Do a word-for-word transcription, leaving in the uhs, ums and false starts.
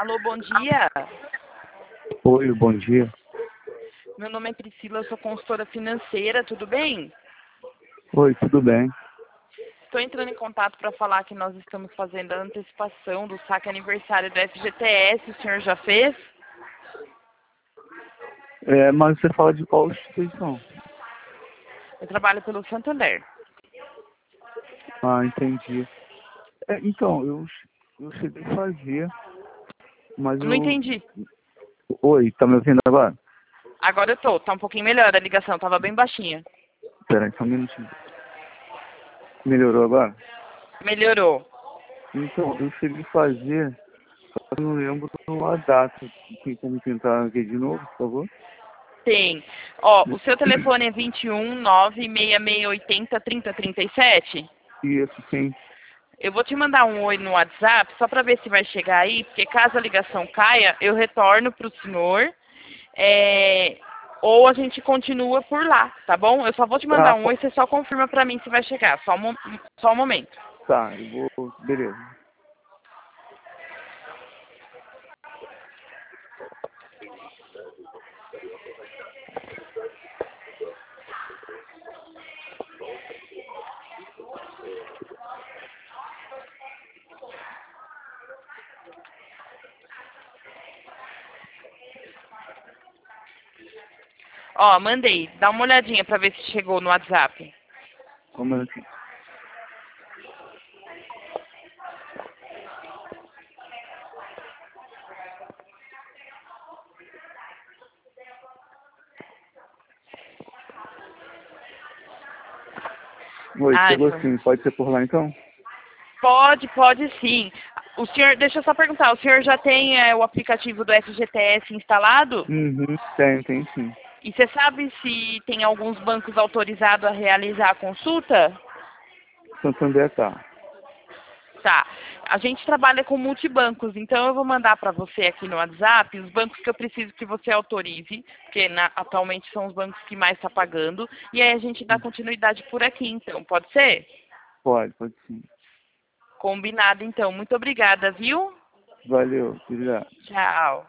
Alô, bom dia. Oi, bom dia. Meu nome é Priscila, eu sou consultora financeira, tudo bem? Oi, tudo bem? Estou entrando em contato para falar que nós estamos fazendo a antecipação do saque aniversário do F G T S, o senhor já fez? É, mas você fala de qual instituição? Eu trabalho pelo Santander. Ah, entendi. É, então, eu, eu cheguei a fazer, mas Não eu... entendi. Oi, tá me ouvindo agora? Agora eu tô, tá um pouquinho melhor a ligação, tava bem baixinha. Pera aí, só um minutinho. Melhorou agora? Melhorou. Então, eu cheguei a fazer, só que eu não lembro a data. Tem como tentar ver de novo, por favor? Tem. Ó, o seu telefone é vinte e um, nove, seis seis oito zero, trinta, trinta e sete? Isso, sim. Eu vou te mandar um oi no WhatsApp, só para ver se vai chegar aí, porque caso a ligação caia, eu retorno para o senhor, é, ou a gente continua por lá, tá bom? Eu só vou te mandar Tá, um oi, po- você só confirma para mim se vai chegar, só um, mo- só um momento. tá, eu vou... Beleza. Ó, mandei, dá uma olhadinha para ver se chegou no WhatsApp. Só um minutinho. Oi, Ai, chegou foi. sim. Pode ser por lá, então? Pode, pode sim. O senhor, deixa eu só perguntar, o senhor já tem é, o aplicativo do F G T S instalado? Uhum, tem, tem sim. E você sabe se tem alguns bancos autorizados a realizar a consulta? Santander tá. Tá. A gente trabalha com multibancos, então eu vou mandar para você aqui no WhatsApp os bancos que eu preciso que você autorize, porque na- atualmente são os bancos que mais está pagando, e aí a gente dá continuidade por aqui, então. Pode ser? Pode, pode sim. Combinado, então. Muito obrigada, viu? Valeu, obrigado. Tchau.